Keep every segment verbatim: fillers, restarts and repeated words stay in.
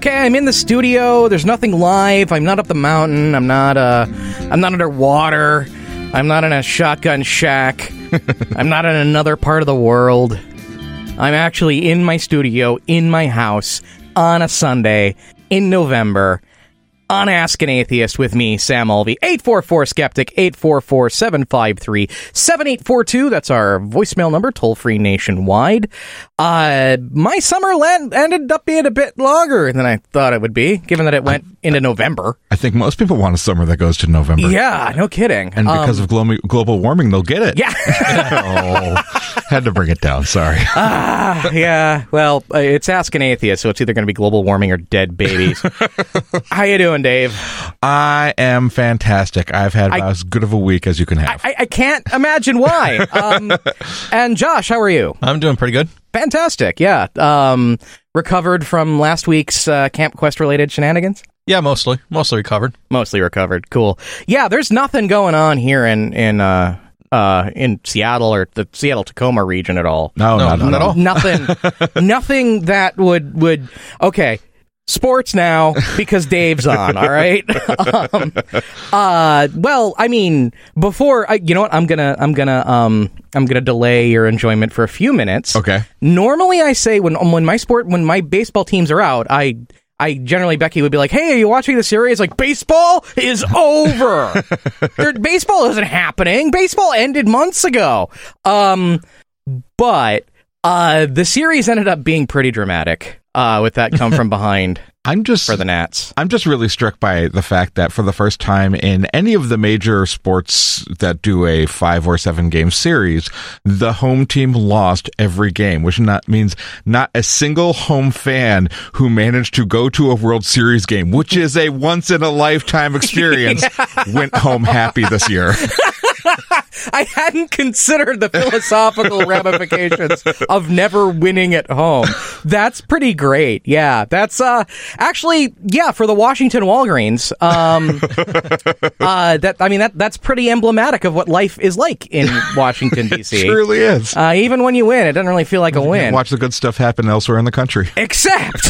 Okay, I'm in the studio. There's nothing live. I'm not up the mountain. I'm not, uh, I'm not underwater. I'm not in a shotgun shack. I'm not in another part of the world. I'm actually in my studio, in my house, on a Sunday, in November, on Ask an Atheist with me, Sam Mulvey. eight four four Skeptic, eight four four, seven five three, seven eight four two. That's our voicemail number, toll-free nationwide. Uh, my summer land ended up being a bit longer than I thought it would be, given that it went I, into November. I think most people want a summer that goes to November. Yeah, no kidding. And because um, of glo- global warming, they'll get it. Yeah. oh, had to bring it down, sorry. Ah, yeah. Well, uh, it's Ask an Atheist, so it's either going to be global warming or dead babies. How you doing, Dave? I am fantastic. I've had about I, as good of a week as you can have. I, I can't imagine why. um, and Josh, how are you? I'm doing pretty good. Fantastic, yeah. Um, recovered from last week's uh, Camp Quest-related shenanigans? Yeah, mostly. Mostly recovered. Mostly recovered. Cool. Yeah, there's nothing going on here in in uh, uh, in Seattle or the Seattle-Tacoma region at all. No, no not, not at all. Nothing. Nothing that would would. Okay. Sports now, because Dave's on, all right? um, uh, well, I mean, before, I, you know what, I'm gonna, I'm gonna, um, I'm gonna delay your enjoyment for a few minutes. Okay. Normally, I say when, when my sport, when my baseball teams are out, I, I generally, Becky would be like, hey, are you watching the series? Like, baseball is over. there, baseball isn't happening. Baseball ended months ago. Um, but, uh, the series ended up being pretty dramatic. Uh, with that come from behind I'm just, for the Nats. I'm just really struck by the fact that for the first time in any of the major sports that do a five or seven game series, the home team lost every game, which not means not a single home fan who managed to go to a World Series game, which is a once in a lifetime experience, yeah. went home happy this year. I hadn't considered the philosophical ramifications of never winning at home. That's pretty great. Yeah, that's uh actually yeah for the Washington Walgreens. Um, uh, that I mean that that's pretty emblematic of what life is like in Washington D C. It truly is. Uh, even when you win, it doesn't really feel like a win. Watch the good stuff happen elsewhere in the country. Except.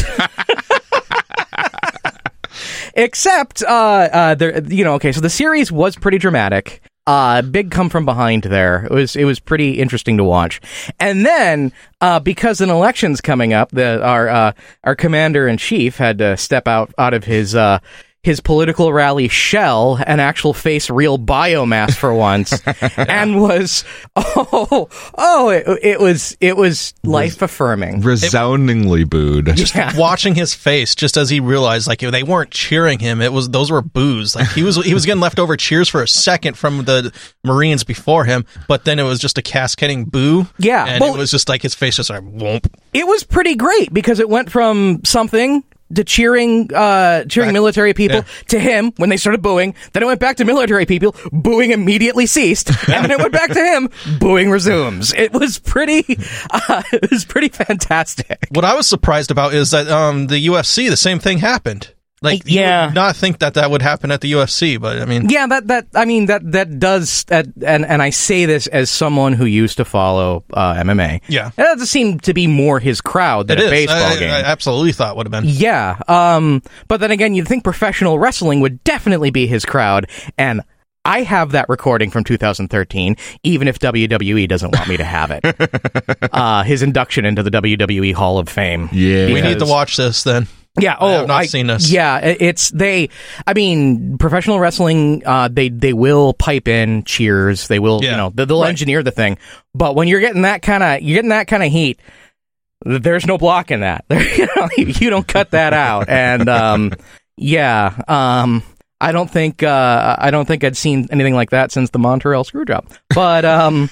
Except, uh, uh, there, you know, okay, so the series was pretty dramatic. Uh, big come from behind there. It was, it was pretty interesting to watch. And then, uh, because an election's coming up, the, our, uh, our commander in chief had to step out, out of his, uh, his political rally shell and actual face real biomass for once, and was oh oh it, it was it was life affirming, resoundingly it, booed. Just yeah. watching his face, just as he realized, like they weren't cheering him, it was those were boos. Like he was he was getting leftover cheers for a second from the Marines before him, but then it was just a cascading boo. Yeah, and well, it was just like his face just like whoomp. It was pretty great because it went from something. To cheering, uh, cheering back, military people yeah. to him when they started booing. Then it went back to military people. Booing immediately ceased, and then it went back to him. Booing resumes. It was pretty. Uh, it was pretty fantastic. What I was surprised about is that um, the U F C, the same thing happened. Like, yeah. you would not think that that would happen at the U F C, but I mean, yeah, that that I mean that that does, that, and and I say this as someone who used to follow uh, M M A. Yeah, it doesn't seem to be more his crowd than it a is. baseball I, game. I absolutely thought it would have been. Yeah, um, but then again, you'd think professional wrestling would definitely be his crowd, and I have that recording from two thousand thirteen, even if W W E doesn't want me to have it. uh, his induction into the W W E Hall of Fame. Yeah, we need to watch this then. Yeah. Oh, I have not I, seen this. Yeah, it's they. I mean, professional wrestling. Uh, they they will pipe in cheers. They will, yeah. you know, they'll right. engineer the thing. But when you're getting that kind of, you're getting that kind of heat. There's no blocking that. you, know, you don't cut that out. And um, yeah, um, I don't think uh, I don't think I'd seen anything like that since the Montreal Screwjob. But um,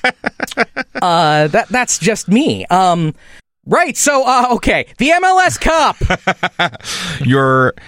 uh, that that's just me. Um. Right, so, uh, okay, the M L S Cup. Your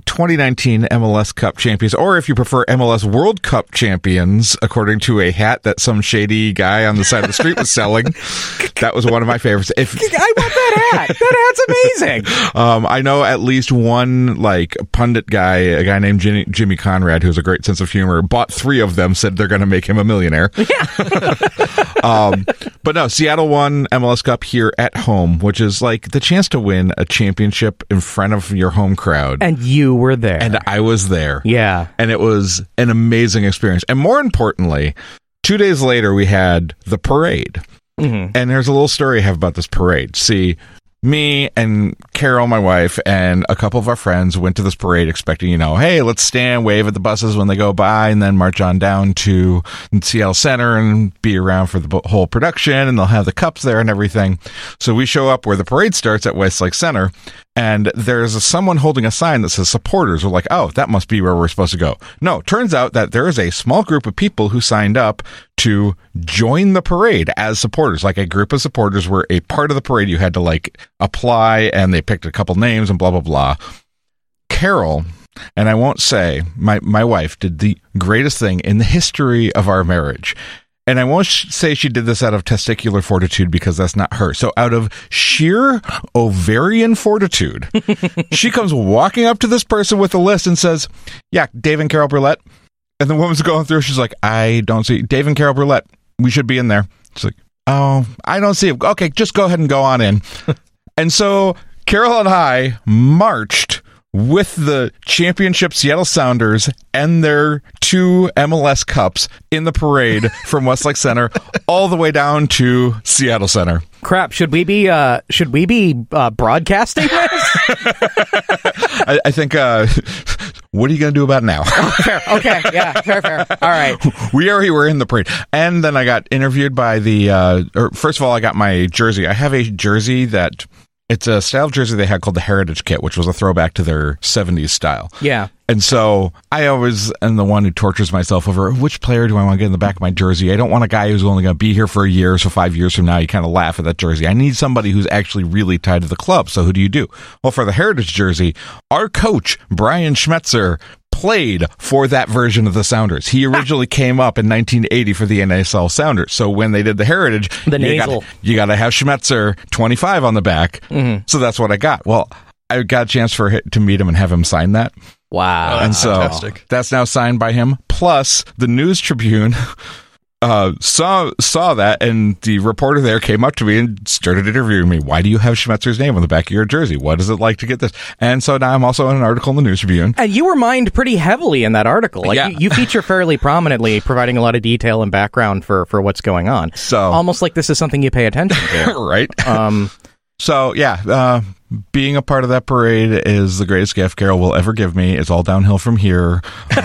twenty nineteen M L S Cup champions, or if you prefer, M L S World Cup champions, according to a hat that some shady guy on the side of the street was selling. That was one of my favorites. If I want that hat. That hat's amazing. Um, I know at least one like pundit guy, a guy named Jimmy, Jimmy Conrad, who has a great sense of humor, bought three of them, said they're going to make him a millionaire. Yeah. um, but no, Seattle won M L S Cup here at home, which is like the chance to win a championship in front of your home crowd. And you were there. And I was there. Yeah. And it was an amazing experience. And more importantly, two days later, we had the parade. Mm-hmm. And there's a little story I have about this parade. See, me and Carol, my wife, and a couple of our friends went to this parade expecting, you know, hey, let's stand, wave at the buses when they go by, and then march on down to Seattle Center and be around for the whole production, and they'll have the cups there and everything. So we show up where the parade starts at Westlake Center, and there's a, someone holding a sign that says supporters. We're like, oh, that must be where we're supposed to go. No, turns out that there is a small group of people who signed up to join the parade as supporters. Like a group of supporters were a part of the parade. You had to like apply, and they picked a couple names and blah, blah, blah. Carol, and I won't say, my, my wife did the greatest thing in the history of our marriage. And I won't sh- say she did this out of testicular fortitude, because that's not her. So out of sheer ovarian fortitude, she comes walking up to this person with a list and says, yeah, Dave and Carol Brulette. And the woman's going through, she's like, I don't see Dave and Carol Brulette. We should be in there. She's like, oh, I don't see it. Okay, just go ahead and go on in. And so Carol and I marched with the championship Seattle Sounders and their two M L S Cups in the parade from Westlake Center all the way down to Seattle Center. Crap! Should we be uh, should we be uh, broadcasting this? I, I think. Uh, what are you going to do about it now? Oh, fair. Okay. Yeah. Fair. Fair. All right. We already were in the parade, and then I got interviewed by the. Uh, or first of all, I got my jersey. I have a jersey that. It's a style of jersey they had called the Heritage Kit, which was a throwback to their seventies style. Yeah. And so I always am the one who tortures myself over which player do I want to get in the back of my jersey. I don't want a guy who's only going to be here for a year, so five years from now you kind of laugh at that jersey. I need somebody who's actually really tied to the club. So who do you do? Well, for the Heritage jersey, our coach, Brian Schmetzer, played for that version of the Sounders. He originally came up in nineteen eighty for the N S L Sounders. So when they did the Heritage, the you nasal. Got, you got to have Schmetzer twenty-five on the back. Mm-hmm. So that's what I got. Well, I got a chance for to meet him and have him sign that. Wow. Oh, and so fantastic. That's now signed by him. Plus, the News Tribune uh, saw saw that, and the reporter there came up to me and started interviewing me. Why do you have Schmetzer's name on the back of your jersey? What is it like to get this? And so now I'm also in an article in the News Tribune. And you were mined pretty heavily in that article. Like yeah. you, you feature fairly prominently, providing a lot of detail and background for, for what's going on. So almost like this is something you pay attention to. Right. Um, so, yeah, uh, being a part of that parade is the greatest gift Carol will ever give me. It's all downhill from here. Um,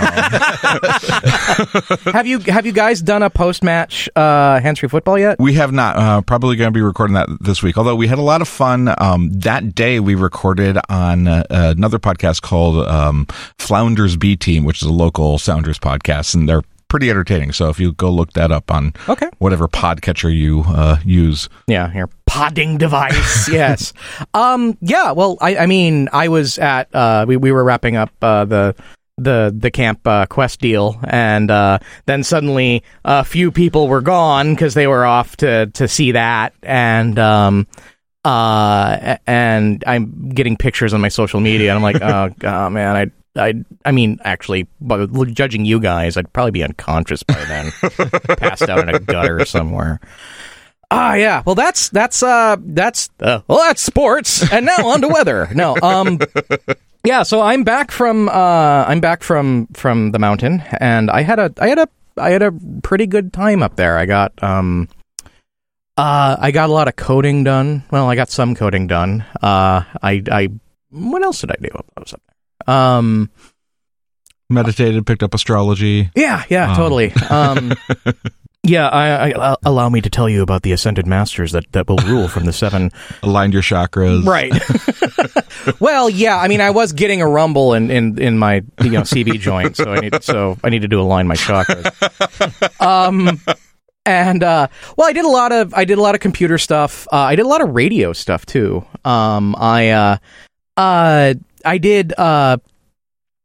have you have you guys done a post-match uh, hands-free football yet? We have not. Uh, probably going to be recording that this week. Although we had a lot of fun. Um, that day we recorded on uh, another podcast called um, Flounders B Team, which is a local Sounders podcast, and they're pretty entertaining. So if you go look that up on okay. whatever podcatcher you uh, use. Yeah, your podding device. Yes. Um, yeah, well, I, I mean, I was at, uh, we, we were wrapping up uh, the the the camp uh, quest deal, and uh, then suddenly a few people were gone because they were off to, to see that, and um, uh, and I'm getting pictures on my social media, and I'm like, oh, oh man, I I I mean, actually, judging you guys, I'd probably be unconscious by then, passed out in a gutter somewhere. Ah, yeah. Well, that's that's uh that's uh, well, that's sports, and now on to weather. No, um, yeah. So I'm back from uh I'm back from from the mountain, and I had a I had a I had a pretty good time up there. I got um. Uh, I got a lot of coding done. Well, I got some coding done. Uh, I I what else did I do while I was up there? Um, meditated, picked up astrology. Yeah, yeah, um. totally. Um, yeah, I, I, allow me to tell you about the ascended masters that, that will rule from the seven. Aligned your chakras, right? Well, yeah. I mean, I was getting a rumble in, in, in my you know C V joint, so I need so I need to do align my chakras. Um. And uh, well, I did a lot of I did a lot of computer stuff. Uh, I did a lot of radio stuff too. Um, I uh, uh, I did uh,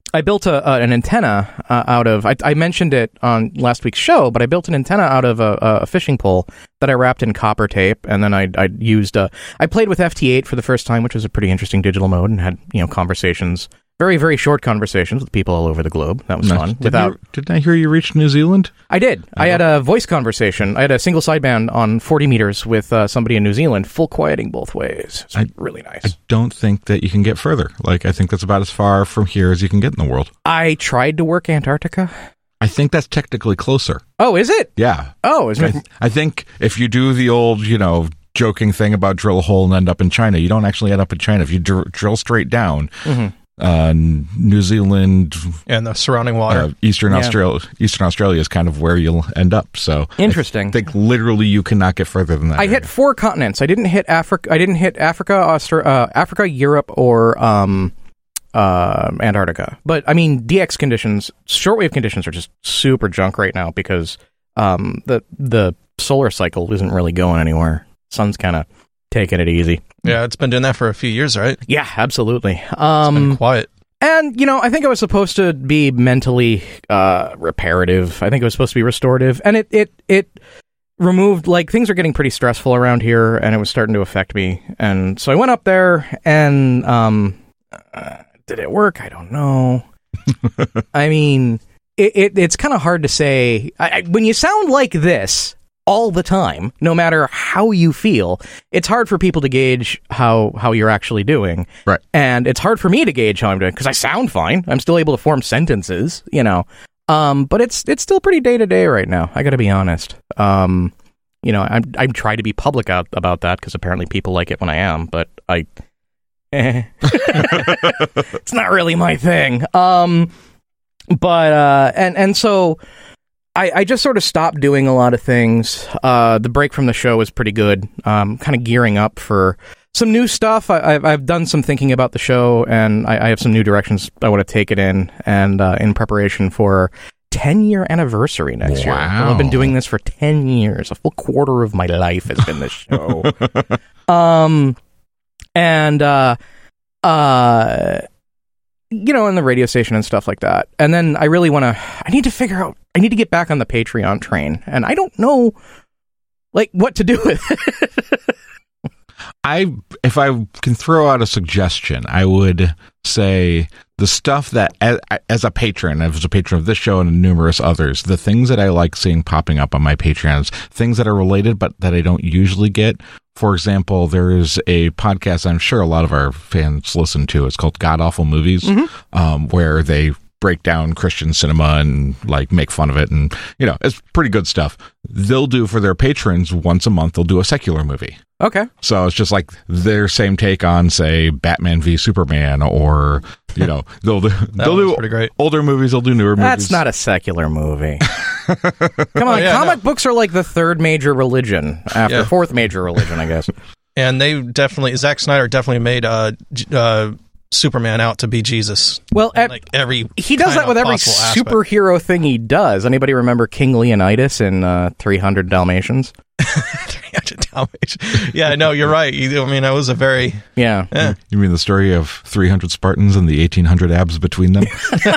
I built a, a an antenna uh, out of. I, I mentioned it on last week's show, but I built an antenna out of a, a fishing pole that I wrapped in copper tape, and then I I used. A, I played with F T eight for the first time, which was a pretty interesting digital mode, and had you know conversations, very very short conversations with people all over the globe. That was Nice. fun. Didn't Without you- didn't I hear you reach New Zealand? I did. I had a voice conversation. I had a single sideband on forty meters with uh, somebody in New Zealand, full quieting both ways. It's I- really nice. I don't think that you can get further. Like, I think that's about as far from here as you can get in the world. I tried to work Antarctica. I think that's technically closer. Oh, is it? Yeah. Oh, is I, it? I think if you do the old, you know, joking thing about drill a hole and end up in China, you don't actually end up in China. If you dr- drill straight down, Mhm. uh, New Zealand, And the surrounding water. uh, Eastern Yeah. Australia, Eastern Australia is kind of where you'll end up. So Interesting. I think literally you cannot get further than that. I hit four continents. I didn't hit Africa. I didn't hit Africa, Austra- uh, Africa, Europe, or um, uh, Antarctica. But I mean, D X conditions, shortwave conditions, are just super junk right now because um, the the solar cycle isn't really going anywhere. Sun's kind of taking it easy. Yeah, it's been doing that for a few years, right? It's Yeah, absolutely. been Um, quiet. and you know, I think I was supposed to be mentally uh, reparative. I think it was supposed to be restorative, and it it it. removed, like, things are getting pretty stressful around here, and it was starting to affect me. And so I went up there, and um, uh, did it work? I don't know. I mean, it, it it's kind of hard to say. I, I, when you sound like this all the time, no matter how you feel, it's hard for people to gauge how, how you're actually doing. Right. And it's hard for me to gauge how I'm doing, because I sound fine. I'm still able to form sentences, you know. Um, but it's it's still pretty day to day right now. I got to be honest. Um, you know, I'm I'm trying to be public out about that because apparently people like it when I am, but I, eh. It's not really my thing. Um, but uh, and and so I I just sort of stopped doing a lot of things. Uh, the break from the show was pretty good. Um, kind of gearing up for some new stuff. I, I've I've done some thinking about the show, and I, I have some new directions I want to take it in, and uh, in preparation for ten year anniversary next year. Wow. I've been doing this for ten years. A full quarter of my life has been this show. um, and uh, uh, you know, in the radio station and stuff like that. And then I really want to. I need to figure out. I need to get back on the Patreon train, and I don't know, like, what to do with it. I, if I can throw out a suggestion, I would say the stuff that, as, as a patron, as a patron of this show and numerous others, the things that I like seeing popping up on my Patreons, things that are related but that I don't usually get. For example, there is a podcast I'm sure a lot of our fans listen to. It's called God Awful Movies, mm-hmm. um, where they break down Christian cinema and like make fun of it, and you know, it's pretty good stuff. They'll do for their patrons once a month. They'll do a secular movie. Okay. So it's just like their same take on, say, Batman v Superman, or you know, they'll do they'll do pretty great. older movies. They'll do newer movies. That's not a secular movie. Come on, Oh, yeah, comic no. books are like the third major religion after Yeah. fourth major religion, I guess. And they definitely, Zack Snyder definitely made uh, J- uh, Superman out to be Jesus. Well, In, at, like every he does kind that of with every possible aspect. superhero thing he does. Anybody remember King Leonidas in uh, three hundred Dalmatians? Yeah, no, you're right. You- I mean, it was a very Yeah. yeah. You mean the story of three hundred Spartans and the eighteen hundred abs between them?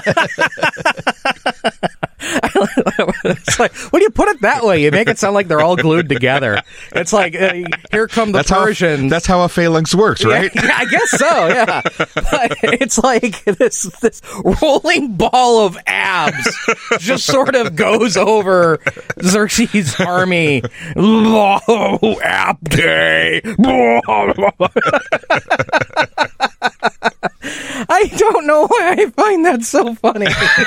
It's like, when you put it that way, you make it sound like they're all glued together. It's like, uh, here come the That's how Persians. that's how a phalanx works, right? Yeah, yeah, I guess so, yeah. But it's like this this rolling ball of abs just sort of goes over Xerxes' army. Oh, ab day. I don't know why I find that so funny.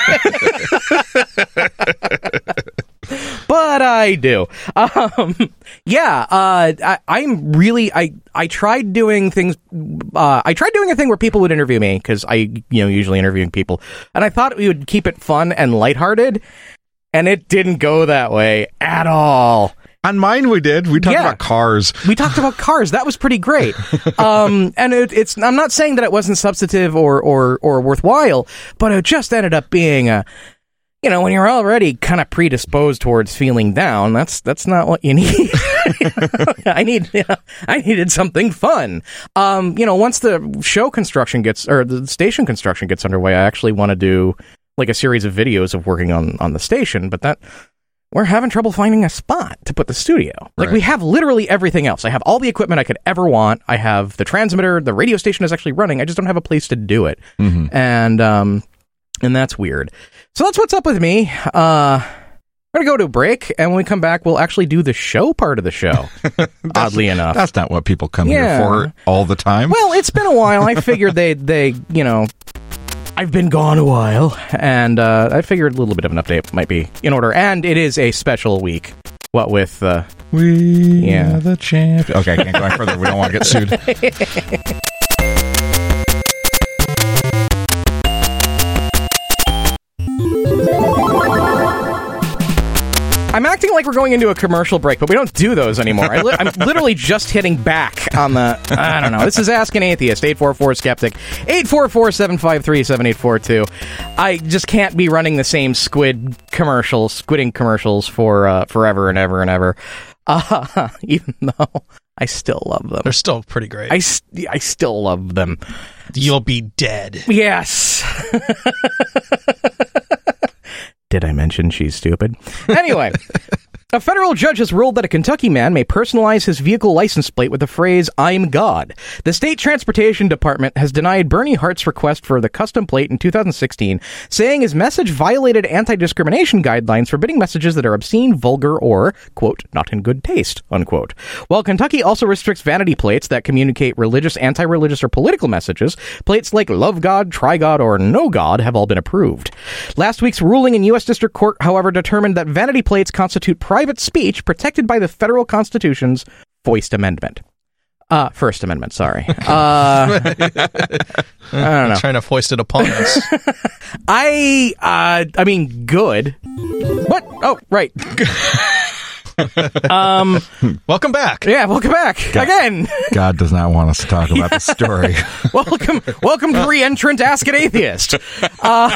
But I do. Um, yeah, uh, I, I'm really. I I tried doing things. Uh, I tried doing a thing where people would interview me because I, you know, usually interviewing people, and I thought we would keep it fun and lighthearted, and it didn't go that way at all. On mine, we did. We talked Yeah. about cars. We talked about cars. That was pretty great. Um, and it, it's. I'm not saying that it wasn't substantive or or or worthwhile, but it just ended up being a. you know, when you're already kind of predisposed towards feeling down, that's that's not what you need. I need, you know, I needed something fun. Um, you know, once the show construction gets, or the station construction gets underway, I actually want to do like a series of videos of working on, on the station, but that, we're having trouble finding a spot to put the studio. Like, Right. we have literally everything else. I have all the equipment I could ever want. I have the transmitter, the radio station is actually running. I just don't have a place to do it. Mm-hmm. And, um, and that's weird. So that's what's up with me. Uh, we're going to go to a break, and when we come back, we'll actually do the show part of the show, oddly enough. That's not what people come Yeah. here for all the time. Well, it's been a while. I figured they, they, you know, I've been gone a while, and uh, I figured a little bit of an update might be in order. And it is a special week. What with, uh, we Yeah. are the champ. Okay, I can't go any further. We don't want to get sued. I'm acting like we're going into a commercial break, but we don't do those anymore. I li- I'm literally just hitting back on the, I don't know. This is Ask an Atheist, eight four four skeptic, eight four four, seven five three, seven eight four two. I just can't be running the same squid commercials, squidding commercials for uh, forever and ever and ever. Uh, even though I still love them. They're still pretty great. I, st- I still love them. You'll be dead. Yes. Did I mention she's stupid? Anyway, a federal judge has ruled that a Kentucky man may personalize his vehicle license plate with the phrase, "I'm God." The state transportation department has denied Bernie Hart's request for the custom plate in two thousand sixteen, saying his message violated anti-discrimination guidelines forbidding messages that are obscene, vulgar, or, quote, not in good taste, unquote. While Kentucky also restricts vanity plates that communicate religious, anti-religious, or political messages, plates like Love God, Try God, or No God have all been approved. Last week's ruling in U S District Court, however, determined that vanity plates constitute private speech protected by the federal Constitution's First Amendment. Uh, First Amendment, sorry. Uh, I don't know. Trying to foist it upon us. I, uh, I mean, good. What? Oh, right. um, Welcome back. yeah, welcome back again. God does not want us to talk about the story. welcome, welcome to re-entrant Ask an Atheist. Uh,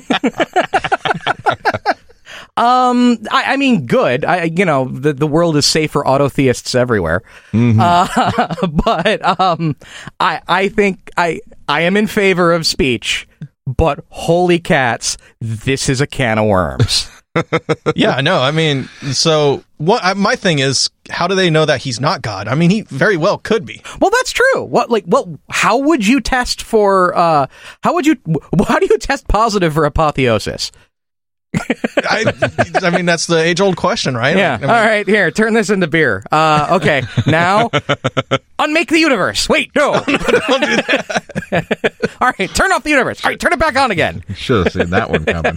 um, I, I mean, good. I, you know, the the world is safe for auto-theists everywhere. Mm-hmm. Uh, but um, I I think I I am in favor of speech. But holy cats, this is a can of worms. Yeah, no, I mean, so what? I, my thing is, how do they know that he's not God? I mean, he very well could be. Well, that's true. What, like, what? How would you test for? Uh, how would you? How do you test positive for apotheosis? I, I mean, that's the age-old question, right? Yeah. I mean, All right. Here, turn this into beer. Uh, okay. Now, unmake the universe. Wait, no. Don't do that. All right. Turn off the universe. All right. Turn it back on again. Should have seen that one coming.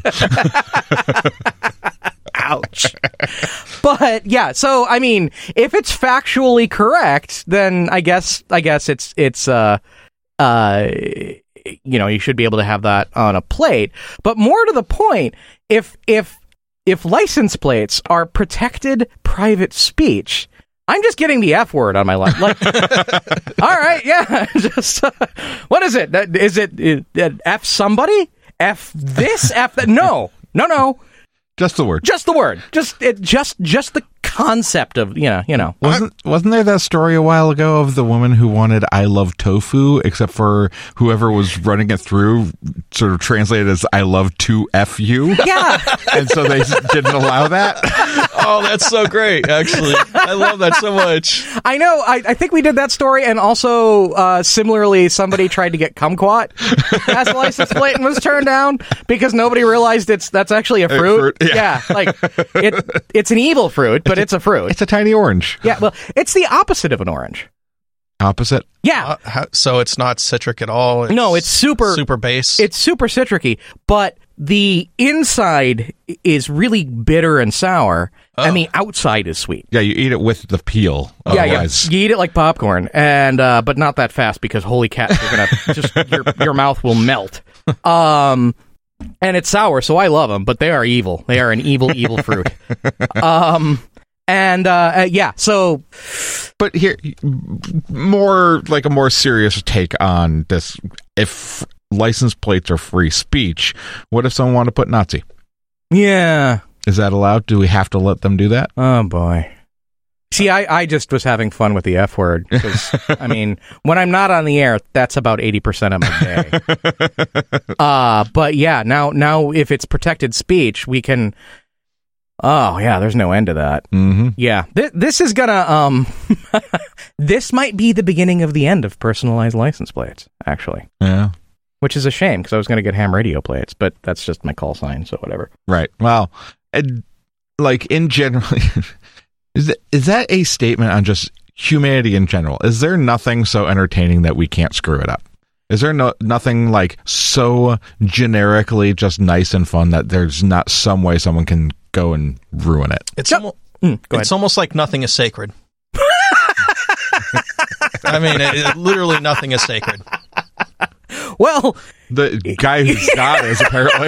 Ouch. But yeah. So I mean, if it's factually correct, then I guess I guess it's it's uh uh. you know, you should be able to have that on a plate. But more to the point, if if if license plates are protected private speech, I'm just getting the F word on my life. Like, all right, yeah, just uh, what is it? Is it, is it F somebody? F this? F that? No, no, no. Just the word. Just the word. Just it. Just just the concept of you know you know. Wasn't wasn't there that story a while ago of the woman who wanted "I love tofu," except for whoever was running it through sort of translated as "I love to f you," Yeah. and so they didn't allow that. Oh, that's so great, actually. I love that so much. I know. I, I think we did that story, and also uh, similarly, somebody tried to get kumquat as a license plate and was turned down because nobody realized it's that's actually a fruit. fruit, yeah. like it, it's an evil fruit, but it's a fruit. It's a tiny orange. Yeah, well, it's the opposite of an orange. Opposite. Yeah, Uh, how, so it's not citric at all? no, it's super. super base. It's super citricy, but the inside is really bitter and sour, and the outside is sweet. Yeah, you eat it with the peel. Yeah, yeah. Otherwise, You eat it like popcorn, and uh, but not that fast because holy cats, you're gonna just your your mouth will melt. Um, and it's sour, so I love them, but they are evil. They are an evil, evil fruit. Um, and uh, uh, yeah, so but here, more like a more serious take on this. If license plates are free speech, what if someone wanted to put Nazi? Yeah. Is that allowed? Do we have to let them do that? Oh, boy. See, I, I just was having fun with the F word. Because, I mean, when I'm not on the air, that's about eighty percent of my day. uh, but yeah, now, now if it's protected speech, we can... Oh, yeah, there's no end to that. Mm-hmm. Yeah. Th- this is gonna... um, this might be the beginning of the end of personalized license plates, actually. Yeah. Which is a shame, because I was going to get ham radio plates, but that's just my call sign, so whatever. Right. Well, and, like, in general... Is that, is that a statement on just humanity in general? Is there nothing so entertaining that we can't screw it up? Is there no nothing like so generically just nice and fun that there's not some way someone can go and ruin it? It's Yep. almo- Mm, go it's ahead. almost like nothing is sacred. I mean, it, it, literally nothing is sacred. Well, The guy who's God is apparently.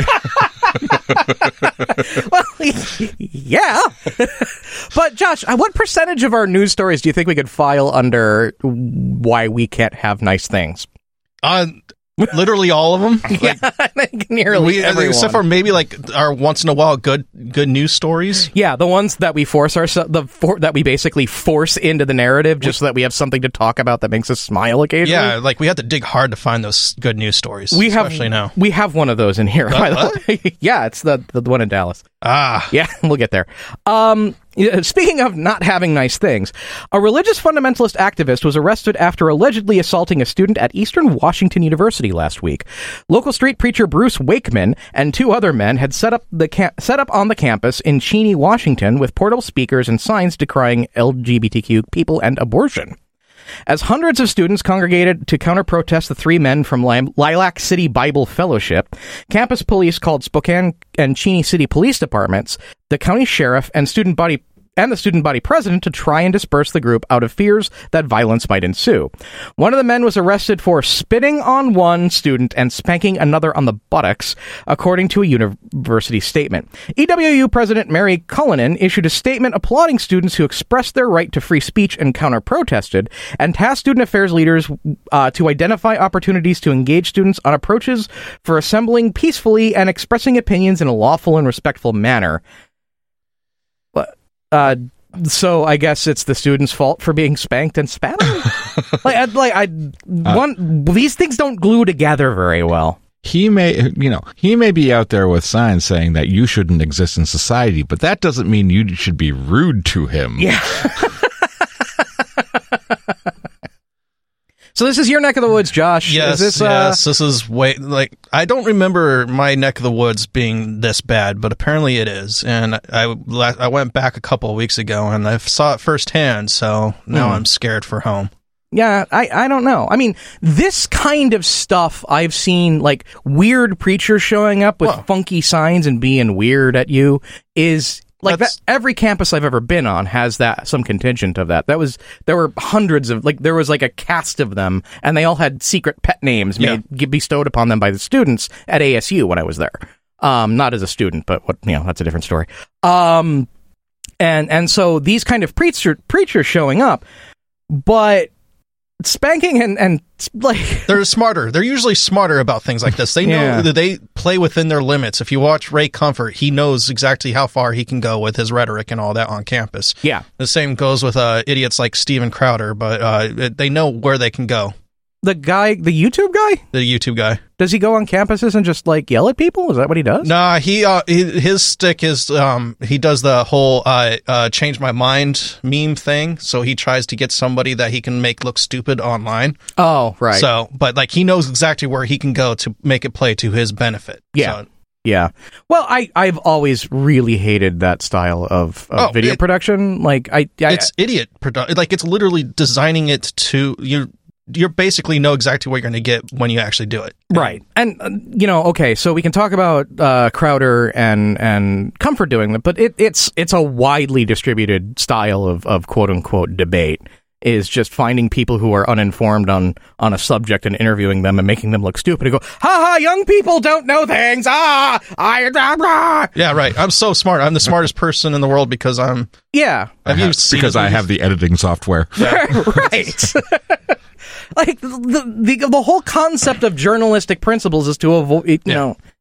well, yeah. But Josh, uh, what percentage of our news stories do you think we could file under why we can't have nice things? Uh, literally all of them. Like, I think nearly we, everyone. except for maybe like our once in a while good good news stories. Yeah, the ones that we force ourselves, the for, that we basically force into the narrative, just so that we have something to talk about that makes us smile occasionally. Yeah, like we have to dig hard to find those good news stories. we have especially now. we have one of those in here. By what? the way, yeah, it's the the one in Dallas. Ah, Yeah, we'll get there. Um, yeah, speaking of not having nice things, a religious fundamentalist activist was arrested after allegedly assaulting a student at Eastern Washington University last week. Local street preacher Bruce Wakeman and two other men had set up the cam- set up on the campus in Cheney, Washington, with portable speakers and signs decrying L G B T Q people and abortion. As hundreds of students congregated to counter-protest the three men from Lim- Lilac City Bible Fellowship, campus police called Spokane and Cheney City Police Departments, the county sheriff, and student body and the student body president to try and disperse the group out of fears that violence might ensue. One of the men was arrested for spitting on one student and spanking another on the buttocks, according to a university statement. E W U President Mary Cullinan issued a statement applauding students who expressed their right to free speech and counter-protested, and tasked student affairs leaders uh, to identify opportunities to engage students on approaches for assembling peacefully and expressing opinions in a lawful and respectful manner. Uh, so I guess it's the student's fault for being spanked and spat on? like, I, like I, one, these things don't glue together very well. He may, you know, he may be out there with signs saying that you shouldn't exist in society, but that doesn't mean you should be rude to him. Yeah. So this is your neck of the woods, Josh. yes, Is this, yes. Uh, This is way like I don't remember my neck of the woods being this bad, but apparently it is. And I I went back a couple of weeks ago and I saw it firsthand. So now Hmm. I'm scared for home. Yeah, I, I don't know. I mean, this kind of stuff I've seen, like weird preachers showing up with Whoa. funky signs and being weird at you, is like that. That's- Every campus I've ever been on has that, some contingent of that. That was, there were hundreds of, like, there was like a cast of them, and they all had secret pet names made bestowed upon them by the students at A S U when I was there. Um, not as a student, but what, you know, that's a different story. Um, and and so these kind of preacher preachers showing up, but spanking and, and like They're smarter. They're usually smarter about things like this. They know Yeah. that they play within their limits. If you watch Ray Comfort, he knows exactly how far he can go with his rhetoric and all that on campus. yeah. The same goes with uh, idiots like Steven Crowder, but uh, it- they know where they can go. The guy, the YouTube guy, The YouTube guy. does he go on campuses and just like yell at people? Is that what he does? Nah, he, uh, he his stick is um he does the whole uh, uh change my mind meme thing. So he tries to get somebody that he can make look stupid online. Oh, right. So, but like he knows exactly where he can go to make it play to his benefit. Yeah. So, Yeah. Well, I, I've always really hated that style of, of Oh, video it- production. Like, I, I it's idiot produ- like it's literally designing it to you. You basically know exactly what you're going to get when you actually do it. right. And, uh, you know, okay, so we can talk about uh, Crowder and, and Comfort doing that, but it, it's it's a widely distributed style of, of quote-unquote debate, is just finding people who are uninformed on, on a subject and interviewing them and making them look stupid and go, ha ha, young people don't know things, ah, I, ah, ah. Yeah, right. I'm so smart. I'm the smartest person in the world because I'm. Yeah. Have I you have- seen because his I movies? have the editing software. Right. Like the, the the whole concept of journalistic principles is to avoid, you know,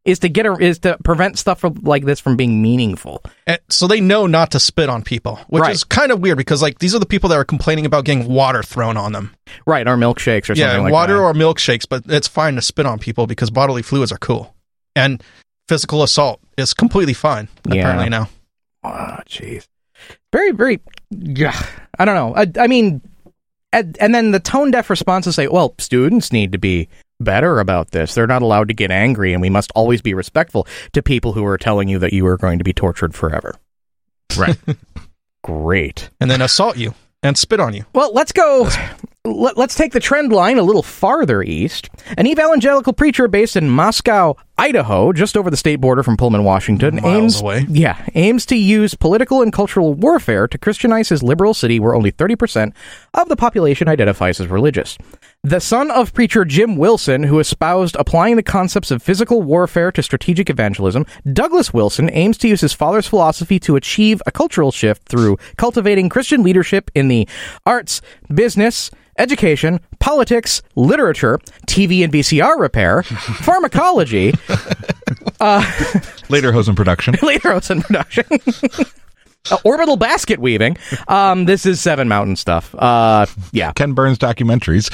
is to get a, is to prevent stuff from, like this from being meaningful. And so they know not to spit on people, which Right. is kind of weird because like these are the people that are complaining about getting water thrown on them. Right, or milkshakes or Yeah, something like water that. or milkshakes, but it's fine to spit on people because bodily fluids are cool. And physical assault is completely fine, Yeah. apparently now. Oh, jeez. Very, very, yeah, I don't know. I, I mean, and, and then the tone-deaf responses say, well, students need to be better about this. They're not allowed to get angry, and we must always be respectful to people who are telling you that you are going to be tortured forever. Right. Great. And then assault you and spit on you. Well, let's go. Let, let's take the trend line a little farther east. An evangelical preacher based in Moscow, Idaho, just over the state border from Pullman, Washington, Miles aims away. yeah aims to use political and cultural warfare to Christianize his liberal city, where only thirty percent of the population identifies as religious. The son of preacher Jim Wilson, who espoused applying the concepts of physical warfare to strategic evangelism, Douglas Wilson aims to use his father's philosophy to achieve a cultural shift through cultivating Christian leadership in the arts, business, education, politics, literature, T V and V C R repair, pharmacology, Lederhosen production. Lederhosen production, uh, orbital basket weaving. Um, this is Seven Mountain stuff. Uh, yeah. Ken Burns documentaries.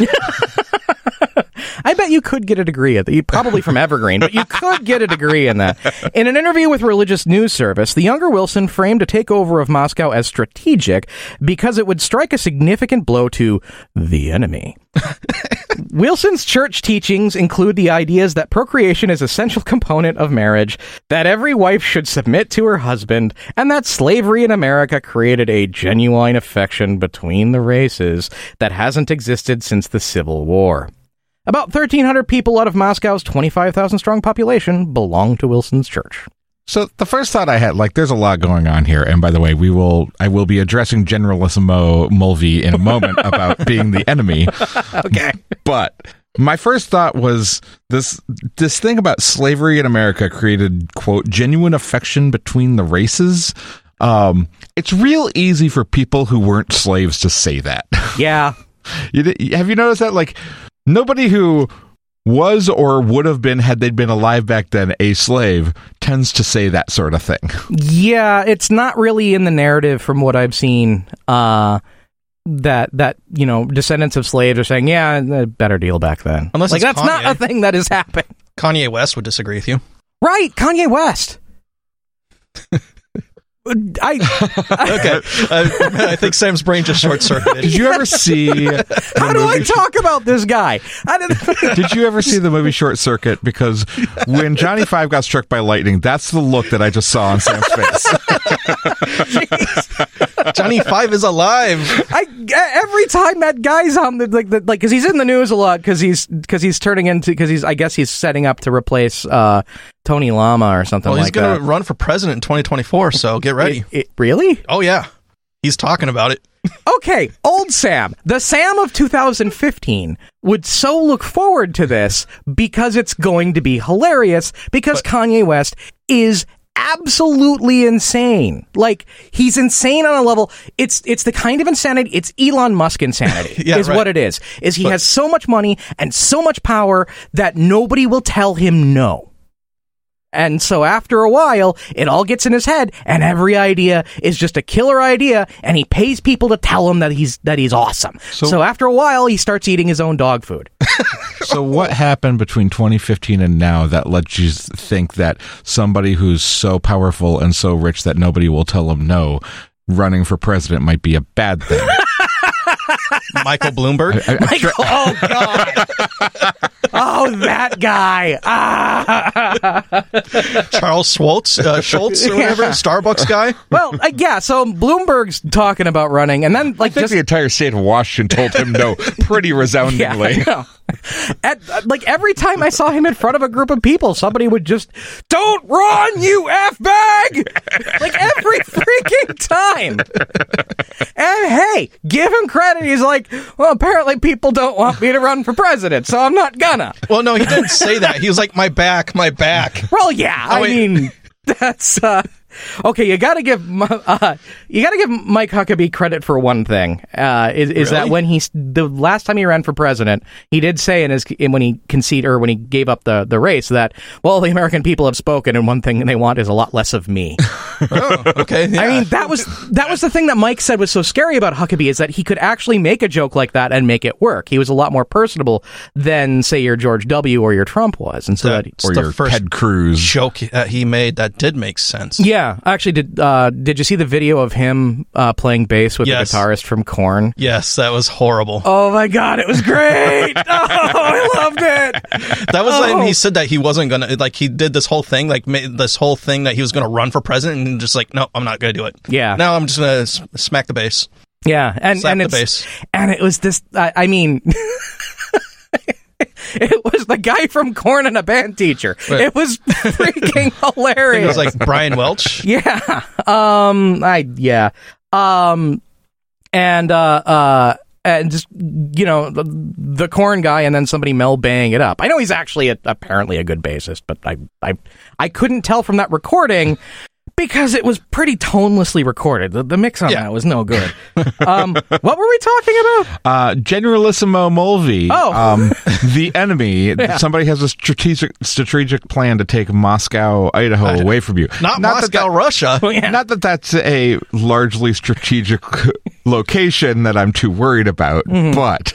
I bet you could get a degree at the, probably from Evergreen, but you could get a degree in that. In an interview with Religious News Service, the younger Wilson framed a takeover of Moscow as strategic because it would strike a significant blow to the enemy. Wilson's church teachings include the ideas that procreation is an essential component of marriage, that every wife should submit to her husband, and that slavery in America created a genuine affection between the races that hasn't existed since the Civil War. About thirteen hundred people out of Moscow's twenty-five thousand strong population belong to Wilson's church. So the first thought I had, like, there's a lot going on here. And by the way, we will, I will be addressing Generalissimo Mulvey in a moment about being the enemy. Okay. But my first thought was this, this thing about slavery in America created, quote, genuine affection between the races. Um, it's real easy for people who weren't slaves to say that. Yeah. You did, have you noticed that? Like, nobody who was or would have been, had they been alive back then, a slave, tends to say that sort of thing. Yeah, it's not really in the narrative from what I've seen, uh, that, that you know, descendants of slaves are saying, yeah, a better deal back then. Unless like, it's that's not Kanye. a thing that has happened. Kanye West would disagree with you. Right, Kanye West. I Okay. uh, I think Sam's brain just short-circuited. Did you ever see... How do I talk about this guy? I didn't, Did you ever see the movie Short Circuit? Because when Johnny Five got struck by lightning, that's the look that I just saw on Sam's face. Johnny Five is alive. I every time that guy's on the like the, like because he's in the news a lot because he's because he's turning into because he's I guess he's setting up to replace uh, Tony Lama or something Well, he's like going that. to run for president in twenty twenty-four, so get ready. It- it- really? Oh, yeah. He's talking about it. Okay, old Sam, the Sam of two thousand fifteen, would so look forward to this because it's going to be hilarious because But- Kanye West is absolutely insane. Like, he's insane on a level. It's it's the kind of insanity. It's Elon Musk insanity. Yeah, is right. what it is. Is he But- has so much money and so much power that nobody will tell him no. And so after a while, it all gets in his head, and every idea is just a killer idea, and he pays people to tell him that he's that he's awesome. So, So- after a while, he starts eating his own dog food. So what happened between twenty fifteen and now that lets you think that somebody who's so powerful and so rich that nobody will tell him no, running for president might be a bad thing? Michael Bloomberg. I- I'm Like, try- oh god, oh that guy. Ah. Charles Schultz, uh, Schultz or whatever, Yeah. Starbucks guy. Well, uh, yeah. So Bloomberg's talking about running, and then I like think just the entire state of Washington told him no pretty yeah, resoundingly. I know. At, uh, like every time I saw him in front of a group of people, somebody would just, "Don't run, you f bag!" Like every freaking time. And hey, give him credit. He's like, "Well, apparently people don't want me to run for president, so I'm not gonna." Well, no, he didn't say that. He was like, my back, my back. Well, yeah. I wait. mean, that's uh, Okay, you got to give uh, you got to give Mike Huckabee credit for one thing. Uh, is is Really? that when he the last time he ran for president, he did say in his in, when he conceded or when he gave up the, the race that, well, the American people have spoken, and one thing they want is a lot less of me. Oh, okay. Yeah. I mean, that was that was the thing that Mike said was so scary about Huckabee, is that he could actually make a joke like that and make it work. He was a lot more personable than, say, your George W. or your Trump was, and so that, That's Or the your first Ted Cruz. joke that he made that did make sense. yeah, actually, did uh, did you see the video of him uh, playing bass with Yes. the guitarist from Korn? Yes, that was horrible. Oh my God, it was great! Oh, I loved it. That was Oh. when he said that he wasn't gonna, like, he did this whole thing, like, made this whole thing that he was gonna run for president, and just like, no, I'm not gonna do it. Yeah. Now I'm just gonna s- smack the bass. Yeah, and Slap and the it's bass. and it was this. I, I mean. It was the guy from Korn and a band teacher. Right. It was freaking It hilarious. was like Brian Welch. Yeah. Um. I. Yeah. Um. And uh. Uh. And just, you know, the, the Korn guy, and then somebody Mel bang it up. I know he's actually a, apparently a good bassist, but I, I, I couldn't tell from that recording because it was pretty tonelessly recorded. The, the mix on Yeah. that was no good. Um. What were we talking about? Uh, Generalissimo Mulvey, Oh. um, the enemy. Somebody has a strategic strategic plan to take Moscow, Idaho, away from you. Not, that Moscow, that- Russia. Yeah. Not that that's a largely strategic location that I'm too worried about, but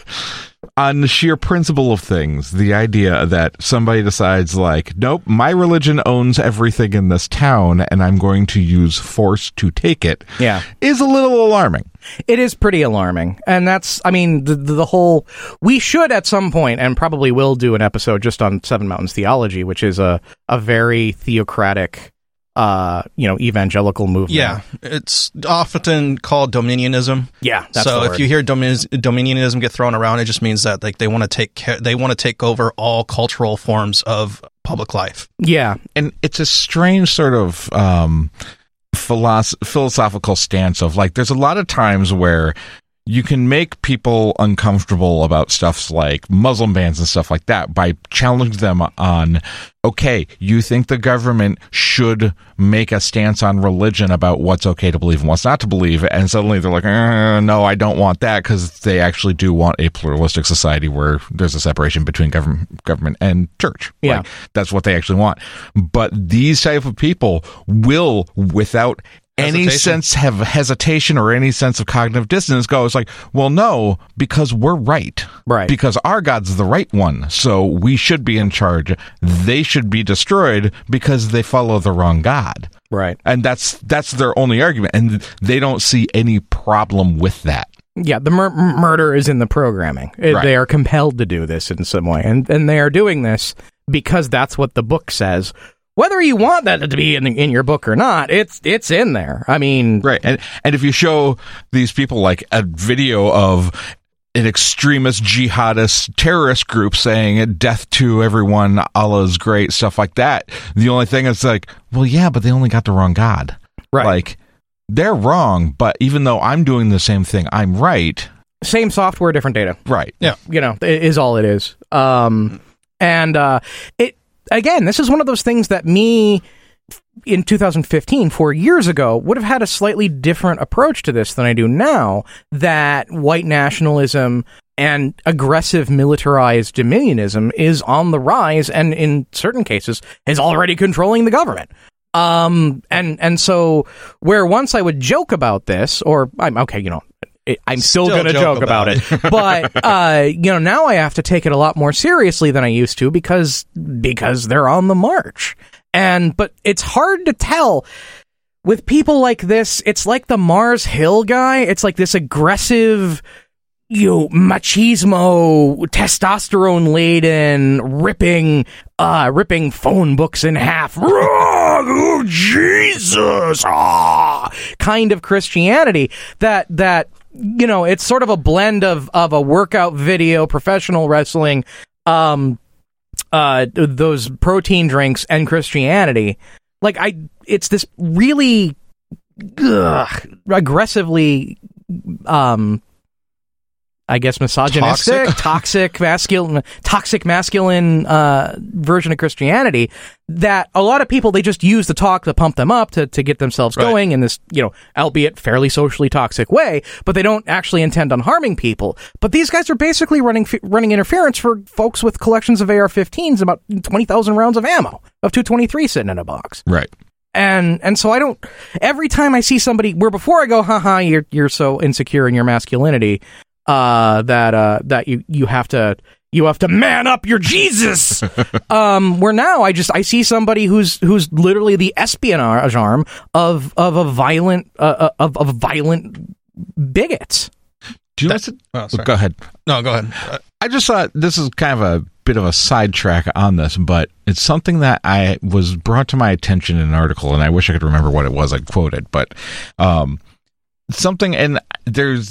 on the sheer principle of things, the idea that somebody decides, like, nope, my religion owns everything in this town, and I'm going to use force to take it, Yeah. is a little alarming. It is pretty alarming. And that's, I mean, the, the whole, we should at some point, and probably will do an episode just on Seven Mountains theology, which is a, a very theocratic, uh, you know, evangelical movement. Yeah, it's often called dominionism. Yeah. That's so the if word. you hear domin- dominionism get thrown around, it just means that like they want to take care, they want to take over all cultural forms of public life. Yeah. And it's a strange sort of um, philosoph- philosophical stance of, like, there's a lot of times where you can make people uncomfortable about stuff like Muslim bans and stuff like that by challenging them on, okay, you think the government should make a stance on religion about what's okay to believe and what's not to believe, and suddenly they're like, uh, no, I don't want that, because they actually do want a pluralistic society where there's a separation between government government and church. Yeah. Like, that's what they actually want. But these type of people will, without any Hesitation. sense have hesitation or any sense of cognitive dissonance, goes like, well, no, because we're right. Right. Because our God's the right one. So we should be in charge. They should be destroyed because they follow the wrong God. Right. And that's that's their only argument. And they don't see any problem with that. Yeah, the mur- murder is in the programming. It- Right. They are compelled to do this in some way. And, and they are doing this because that's what the book says. Whether you want that to be in, in your book or not, it's it's in there. I mean, Right. And and if you show these people like a video of an extremist jihadist terrorist group saying death to everyone, Allah's great, stuff like that, the only thing is like, well, yeah, but they only got the wrong God. Right. Like, they're wrong, but even though I'm doing the same thing, I'm right. same software, different data. Right. Yeah. You know, it is all it is. Um, and uh, it again, this is one of those things that me in two thousand fifteen, four years ago, would have had a slightly different approach to this than I do now. That white nationalism and aggressive militarized dominionism is on the rise, and in certain cases is already controlling the government. Um, and and so where once I would joke about this, or I'm okay, you know. I'm still, Still going to joke joke about, about it, but uh, you know, now I have to take it a lot more seriously than I used to because because they're on the march. And but it's hard to tell with people like this. It's like the Mars Hill guy. It's like this aggressive, you know, machismo, testosterone laden, ripping, uh, ripping phone books in half. Oh, Jesus, ah, kind of Christianity that that. You know, it's sort of a blend of, of a workout video, professional wrestling, um, uh, those protein drinks, and Christianity. Like, I, it's this really ugh, aggressively, um, I guess, misogynistic, toxic, toxic masculine, toxic masculine uh, version of Christianity that a lot of people, they just use the talk to pump them up to, to get themselves Right. going in this, you know, albeit fairly socially toxic way, but they don't actually intend on harming people. But these guys are basically running running interference for folks with collections of A R fifteens, about twenty thousand rounds of ammo, of two twenty-three sitting in a box. Right. And and so I don't, every time I see somebody, where before I go, haha, you're you're so insecure in your masculinity, uh, that uh, that you, you have to you have to man up your Jesus. um, where now I just I see somebody who's who's literally the espionage arm of of a violent uh, of of violent bigots. Do you That's- listen? oh, sorry. Go ahead. No, go ahead. Uh, I just thought this is kind of a bit of a sidetrack on this, but it's something that I was brought to my attention in an article, and I wish I could remember what it was I quoted, but um, something, and there's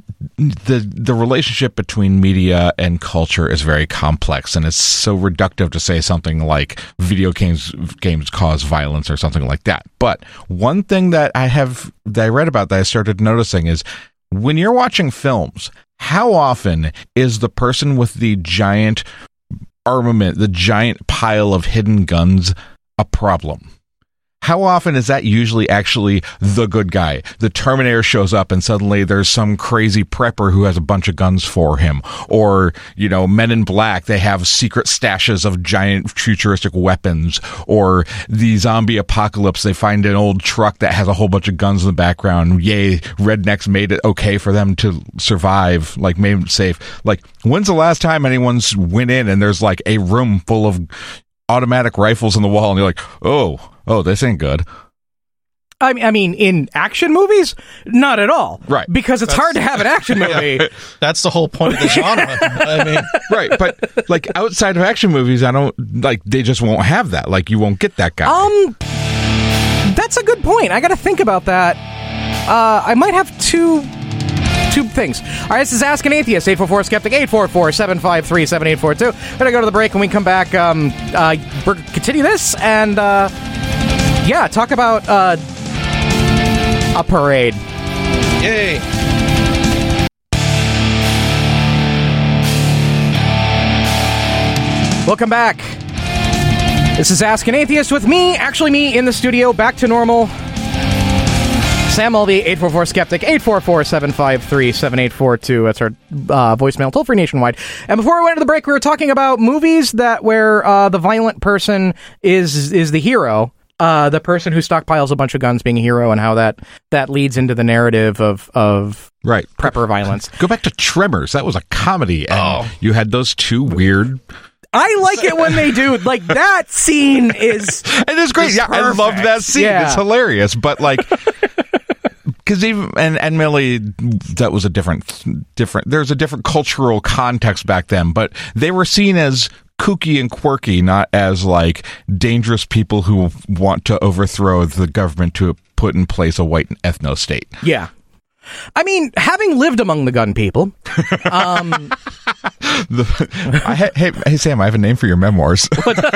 the the relationship between media and culture is very complex, and it's so reductive to say something like video games games cause violence or something like that. But one thing that I have that I read about that I started noticing is when you're watching films, how often is the person with the giant armament, the giant pile of hidden guns, a problem? How often is that usually actually the good guy? The Terminator shows up and suddenly there's some crazy prepper who has a bunch of guns for him. Or, you know, Men in Black, they have secret stashes of giant futuristic weapons. Or the zombie apocalypse, they find an old truck that has a whole bunch of guns in the background. Yay, rednecks made it okay for them to survive, like made it safe. Like, when's the last time anyone's went in and there's like a room full of automatic rifles in the wall and you're like, oh, oh, this ain't good. I mean, I mean, in action movies, not at all. Right. Because it's That's- hard to have an action movie. That's the whole point of the genre. I mean, Right, but like outside of action movies, I don't like they just won't have that. Like you won't get that guy. Um, that's a good point. I got to think about that. Uh, I might have two two things. All right, this is Ask an Atheist. eight four four Skeptic. eight four four, seven five three, seven eight four two. We're gonna go to the break. When we come back, um, uh, we're gonna continue this and uh, yeah, talk about uh, a parade. yay. Welcome back. This is Ask an Atheist with me, actually me, in the studio, back to normal. Sam Mulvey, eight four four Skeptic, eight four four, seven five three, seven eight four two. That's our uh, voicemail, toll-free nationwide. And before we went to the break, we were talking about movies that where uh, the violent person is is the hero. Uh, the person who stockpiles a bunch of guns being a hero, and how that, that leads into the narrative of, of right. prepper violence. Go back to Tremors. That was a comedy. And Oh. you had those two weird. I like it when they do. Like, that scene is... It is great. It's Yeah, I perfect. loved that scene. Yeah. It's hilarious. But like, because even and and Millie, that was a different different. There's a different cultural context back then, but they were seen as kooky and quirky, not as like dangerous people who want to overthrow the government to put in place a white ethno state. Yeah. I mean, having lived among the gun people, um, The, I, ha- hey, hey, Sam, I have a name for your memoirs.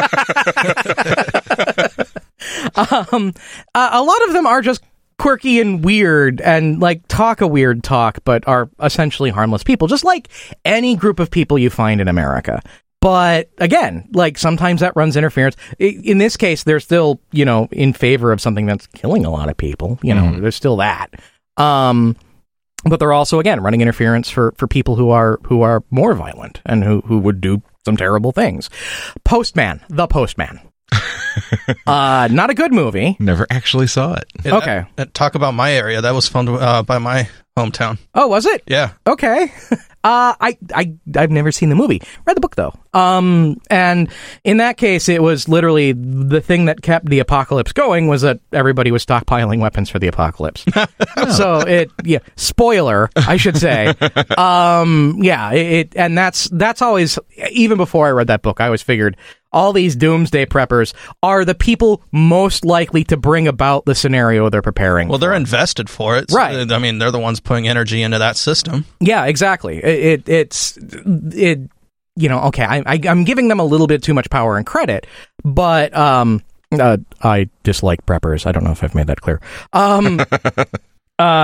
um, uh, a lot of them are just quirky and weird and like talk a weird talk, but are essentially harmless people, just like any group of people you find in America. But again, like sometimes that runs interference. I- In this case, they're still, you know, in favor of something that's killing a lot of people. You know, Mhm. there's still that. Um, but they're also, again, running interference for, for people who are who are more violent and who, who would do some terrible things. Postman, The Postman. uh, not a good movie. Never actually saw it. And, Okay. uh, talk about my area. That was fun to, uh, by my hometown. Oh, was it? Yeah. Okay. Uh, I, I, I've never seen the movie. Read the book, though. Um, and in that case, it was literally the thing that kept the apocalypse going was that everybody was stockpiling weapons for the apocalypse. So it, yeah, spoiler, I should say. Um, yeah, it, it, and that's, that's always, even before I read that book, I always figured all these doomsday preppers are the people most likely to bring about the scenario they're preparing. Well, they're invested for it. Right. I mean, they're the ones putting energy into that system. Yeah, exactly. It, it it's it. You know, okay. I, I I'm giving them a little bit too much power and credit, but um, uh, I dislike preppers. I don't know if I've made that clear. Um, uh,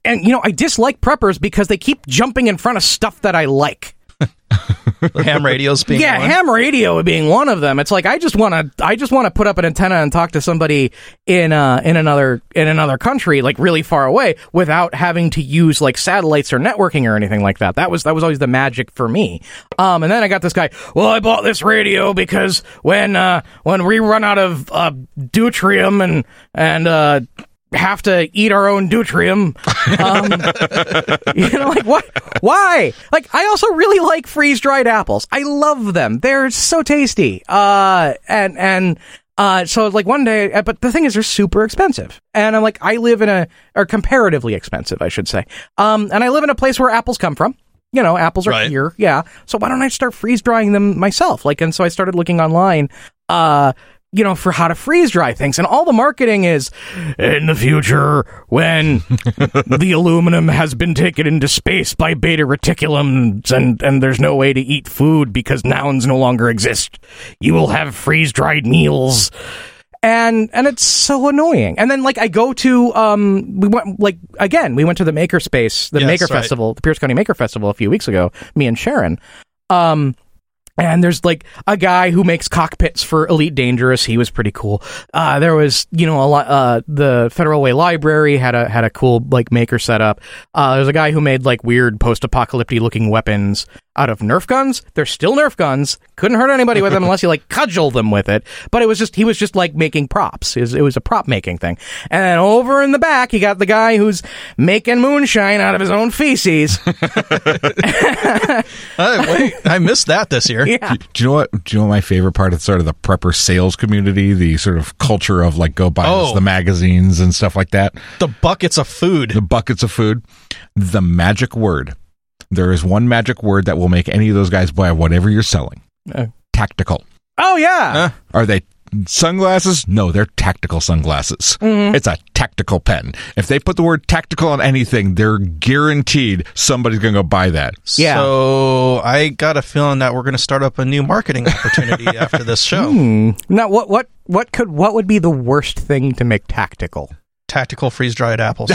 and, you know, I dislike preppers because they keep jumping in front of stuff that I like. Ham radios being yeah, one. ham radio being one of them. It's like I just want to I just want to put up an antenna and talk to somebody in uh in another in another country, like really far away, without having to use like satellites or networking or anything like that. That was that was always the magic for me. Um, and then I got this guy. Well, I bought this radio because when uh when we run out of uh, deuterium and and uh. have to eat our own deuterium. Um, you know, like, what? Why? Like, I also really like freeze-dried apples. I love them. They're so tasty. Uh, and, and, uh, so, like, one day, but the thing is, they're super expensive. And I'm like, I live in a, or comparatively expensive, I should say. Um, and I live in a place where apples come from. You know, apples are Right. here. Yeah. So why don't I start freeze-drying them myself? Like, and so I started looking online, uh, you know, for how to freeze dry things. And all the marketing is, in the future, when the aluminum has been taken into space by beta reticulums and, and there's no way to eat food because nouns no longer exist, you will have freeze dried meals. And and it's so annoying. And then, like, I go to, um, we went, like, again, we went to the Makerspace, the Yes, Maker right. Festival, the Pierce County Maker Festival a few weeks ago, me and Sharon. Um, And there's, like, a guy who makes cockpits for Elite Dangerous. He was pretty cool. Uh, there was, you know, a lot, uh, the Federal Way Library had a, had a cool, like, maker setup. Uh, there's a guy who made, like, weird post-apocalyptic looking weapons out of Nerf guns. They're still Nerf guns. Couldn't hurt anybody with them unless you, like, cudgel them with it. But it was just, he was just, like, making props. It was, it was a prop making thing. And then over in the back, you got the guy who's making moonshine out of his own feces. Oh, wait, I missed that this year. Yeah. Do you know what? Do you know what my favorite part of sort of the prepper sales community, the sort of culture of like go buy Oh. us the magazines and stuff like that, The buckets of food. the buckets of food, the magic word. There is one magic word that will make any of those guys buy whatever you're selling. Uh. Tactical. Oh, yeah. Huh? Are they sunglasses? No, they're tactical sunglasses. Mm-hmm. It's a tactical pen. If they put the word tactical on anything, they're guaranteed somebody's going to go buy that. Yeah. So I got a feeling that we're going to start up a new marketing opportunity after this show. Hmm. Now, what, what, what could, what would be the worst thing to make tactical? Tactical freeze-dried apples.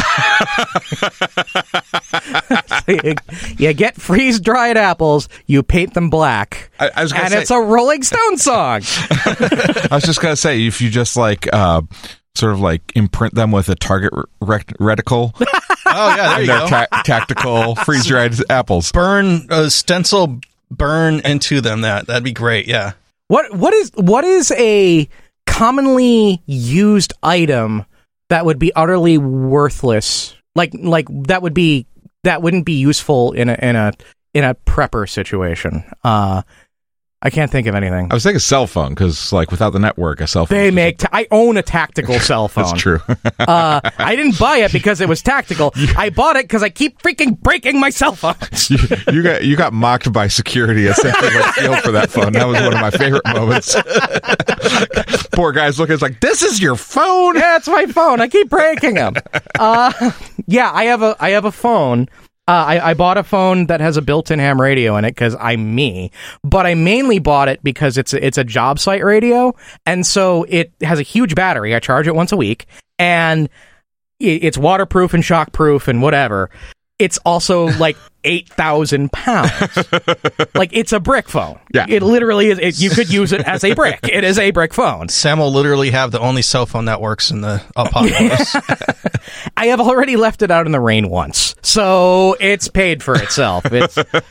you, you get freeze-dried apples, you paint them black, I, I was gonna and say, it's a Rolling Stone song. I was just going to say, if you just like, uh, sort of like imprint them with a target rec- reticle, Oh, yeah, there you they're go. ta- tactical freeze-dried apples. Burn, uh, stencil, burn into them. That, that'd be great, yeah. What, what is, what is a commonly used item that would be utterly worthless? Like, like that would be, that wouldn't be useful in a, in a, in a prepper situation. Uh, I can't think of anything. I was thinking cell phone because, like, without the network, a cell phone. They is make. Ta- I own a tactical cell phone. That's true. uh, I didn't buy it because it was tactical. I bought it because I keep freaking breaking my cell phones. you, you got you got mocked by security at Central Lake Field for that phone. That was one of my favorite moments. Poor guy's looking. It's like, this is your phone. Yeah, it's my phone. I keep breaking them. Uh, yeah, I have a. I have a phone. Uh, I, I bought a phone that has a built-in ham radio in it because I'm me, but I mainly bought it because it's a, it's a job site radio, and so it has a huge battery. I charge it once a week, and it, it's waterproof and shockproof and whatever. It's also like eight thousand pounds. Like, it's a brick phone. Yeah. It literally is. It, you could use it as a brick. It is a brick phone. Sam will literally have the only cell phone that works in the apocalypse. I have already left it out in the rain once, so it's paid for itself. It's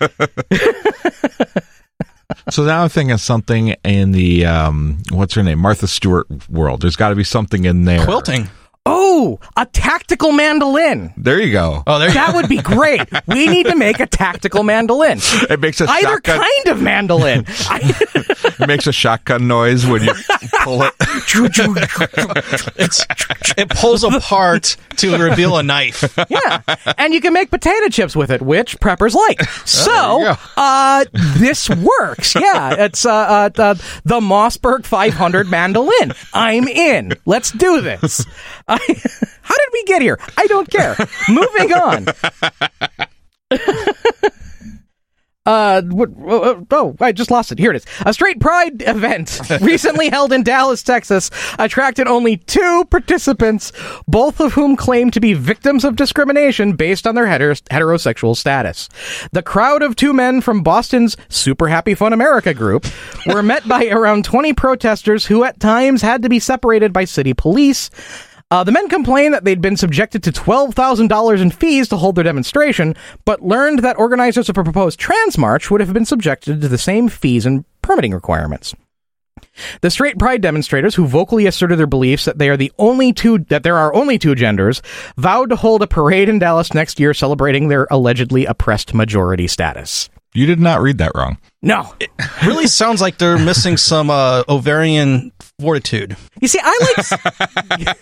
So now I'm thinking something in the um, what's her name, Martha Stewart world. There's got to be something in there. Quilting. oh, a tactical mandolin. There you go. Oh, there you That would be great. We need to make a tactical mandolin. It makes a Either shotgun. kind of mandolin. I, It makes a shotgun noise when you pull it. It's, it pulls apart to reveal a knife. yeah, and you can make potato chips with it, which preppers like. there you So, go. uh, this works. Yeah, it's uh, uh, the, the Mossberg five hundred mandolin. I'm in. Let's do this. I, how did we get here? I don't care. Moving on. Uh, what, oh, oh, I just lost it. Here it is. A straight pride event recently held in Dallas, Texas, attracted only two participants, both of whom claimed to be victims of discrimination based on their heter- heterosexual status. The crowd of two men from Boston's Super Happy Fun America group were met by around twenty protesters who at times had to be separated by city police. Uh, the men complained that they'd been subjected to twelve thousand dollars in fees to hold their demonstration, but learned that organizers of a proposed trans march would have been subjected to the same fees and permitting requirements. The straight pride demonstrators, who vocally asserted their beliefs that they are the only two that there are only two genders, vowed to hold a parade in Dallas next year celebrating their allegedly oppressed majority status. You did not read that wrong. No. It really sounds like they're missing some uh, ovarian fortitude. You see, I like...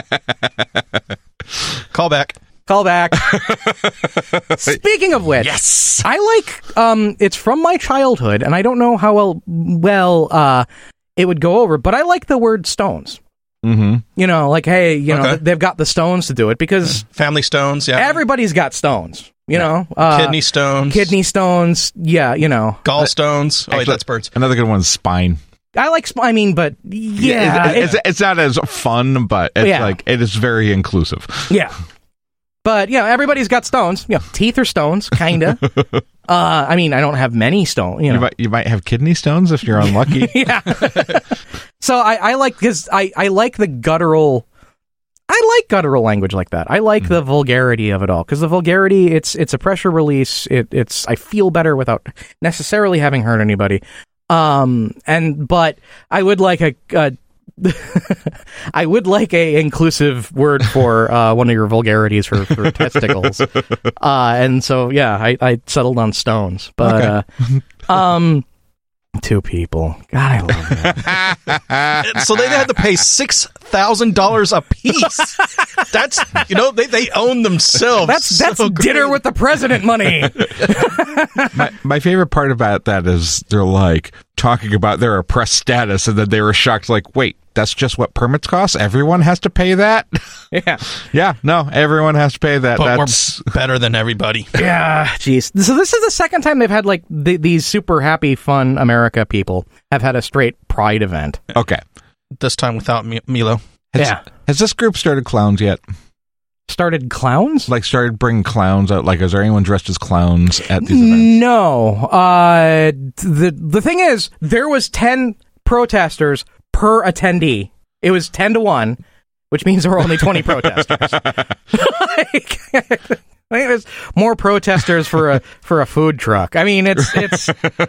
Call back. Call back. Speaking of which, Yes! I like, um, it's from my childhood, and I don't know how well, well uh, it would go over, but I like the word stones. Mm-hmm. You know, like, hey, you know, Okay. they've got the stones to do it, because Family stones, yeah. everybody's got stones, you know? Uh, Kidney stones. Kidney stones, yeah, you know. Gallstones. Oh, wait, Actually, that's birds. Another good one's spine. I like, sp- I mean, but, yeah. It- it's, it's not as fun, but it's Yeah. like, it is very inclusive. Yeah. But, you know, everybody's got stones. You know, teeth are stones, kind of. uh, I mean, I don't have many stones, you know. You might, you might have kidney stones if you're unlucky. Yeah. So I, I like, because I, I like the guttural, I like guttural language like that. I like mm-hmm. the vulgarity of it all, because the vulgarity, it's it's a pressure release. It, it's I feel better without necessarily having hurt anybody. Um, and, but I would like a, a I would like a inclusive word for uh, one of your vulgarities for, for testicles. Uh, and so, yeah, I, I settled on stones. But, Okay. uh, um, two people. God, I love that. So they had to pay six thousand dollars a piece. That's, you know, they, they own themselves. That's that's so dinner great. with the president money. my, my favorite part about that is they're like talking about their oppressed status, and then they were shocked, like, wait, that's just what permits cost? Everyone has to pay that? Yeah. Yeah, no, everyone has to pay that. But That's we're better than everybody. Yeah, jeez. So this is the second time they've had, like, the, these super happy, fun America people have had a straight pride event. okay. This time without Mi- Milo. Has, Yeah. Has this group started clowns yet? Started clowns? Like, started bringing clowns out? Like, is there anyone dressed as clowns at these events? No. Uh, the the thing is, there was ten protesters per attendee. It was ten to one, which means there were only twenty protesters. Like, I think there's more protesters for a for a food truck. I mean, it's it's.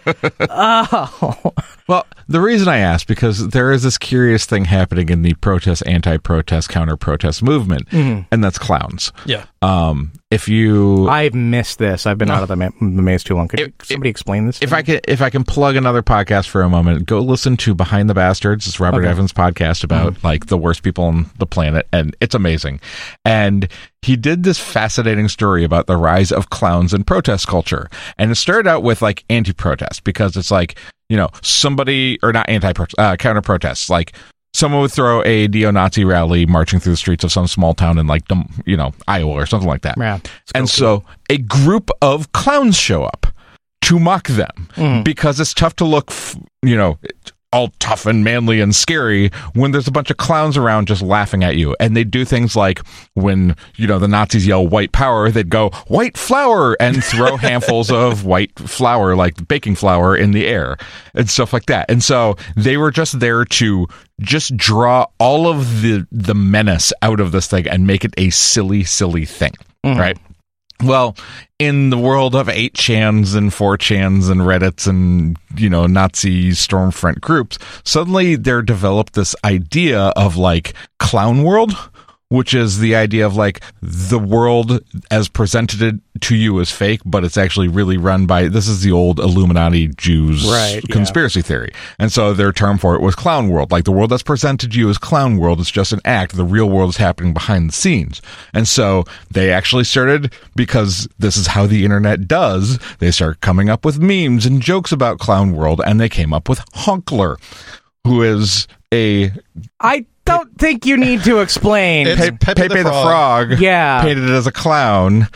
Oh. Well, the reason I ask, because there is this curious thing happening in the protest, anti-protest, counter-protest movement, Mm-hmm. and that's clowns. Yeah. Um, if you, I've missed this. I've been out of the, ma- the maze too long. Could If- somebody explain this? if I can, if I can plug another podcast for a moment, go listen to Behind the Bastards. It's Robert Okay. Evans' podcast about Mm-hmm. like the worst people on the planet, and it's amazing. And he did this fascinating story about the rise of clowns in protest culture, and it started out with like anti-protest, because it's like, you know, somebody, or not anti uh, counter protests, like someone would throw a neo-Nazi rally marching through the streets of some small town in like, you know, Iowa or something like that. Yeah. And so a group of clowns show up to mock them, Mhm. because it's tough to look, f- you know, all tough and manly and scary when there's a bunch of clowns around just laughing at you. And they do things like, when, you know, the Nazis yell white power, they'd go white flour and throw handfuls of white flour, like baking flour, in the air and stuff like that. And so they were just there to just draw all of the the menace out of this thing and make it a silly, silly thing. Mhm. Right? Well, in the world of eight chans and four chans and Reddits and, you know, Nazi Stormfront groups, suddenly there developed this idea of like clown world, which is the idea of like the world as presented to you as fake, but it's actually really run by, this is the old Illuminati Jews Right, yeah. conspiracy theory. And so their term for it was clown world. Like the world that's presented to you as clown world is just an act. The real world is happening behind the scenes. And so they actually started, because this is how the internet does, they start coming up with memes and jokes about clown world, and they came up with Honkler, who is a I don't think you need to explain. It's Pe- Pepe Pepe, the the Frog. Frog, Yeah. painted as a clown.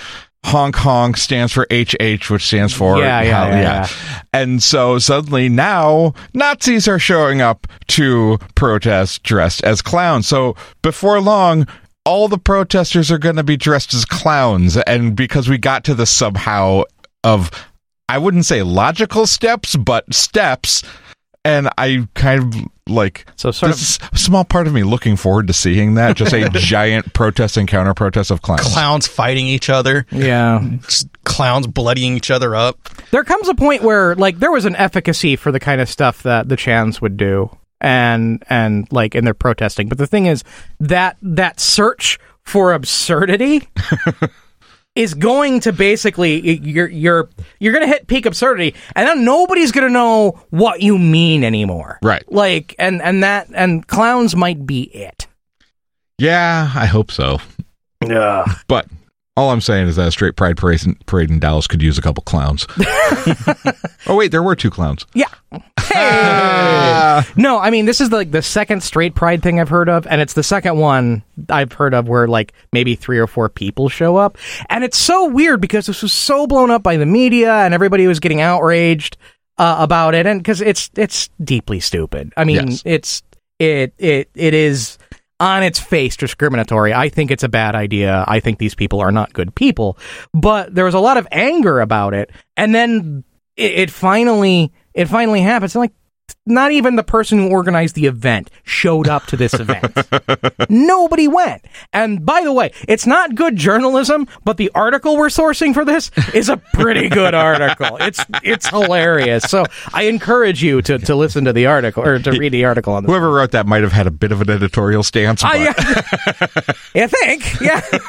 honk honk stands for H H, which stands for Yeah, yeah, how- yeah, yeah. And so suddenly now Nazis are showing up to protest dressed as clowns. So before long, all the protesters are going to be dressed as clowns. And because we got to the somehow of, I wouldn't say logical steps, but steps. And I kind of like, So sort there's a small part of me looking forward to seeing that. Just a giant protest and counter protest of clowns. Clowns fighting each other. Yeah. Just clowns bloodying each other up. There comes a point where, like, there was an efficacy for the kind of stuff that the Chans would do, and and like in their protesting. But the thing is that that search for absurdity is going to basically you're you're you're going to hit peak absurdity, and then nobody's going to know what you mean anymore. Right. Like, and and that and clowns might be it. Yeah, I hope so. Ugh. But all I'm saying is that a straight pride parade in, parade in Dallas could use a couple clowns. Oh, wait, there were two clowns. Yeah. Hey! No, I mean, this is like the second straight pride thing I've heard of, and it's the second one I've heard of where like maybe three or four people show up. And it's so weird because this was so blown up by the media and everybody was getting outraged uh, about it, and because it's it's deeply stupid. I mean, Yes. it's it it it is on its face discriminatory. I think it's a bad idea. I think these people are not good people. But there was a lot of anger about it, and then it, it finally it finally happens. And like, not even the person who organized the event showed up to this event. Nobody went. And by the way, it's not good journalism, but the article we're sourcing for this is a pretty good article. It's it's hilarious. So I encourage you to, to listen to the article or to read the article on this. Whoever wrote that might have had a bit of an editorial stance. But Uh, yeah. I think.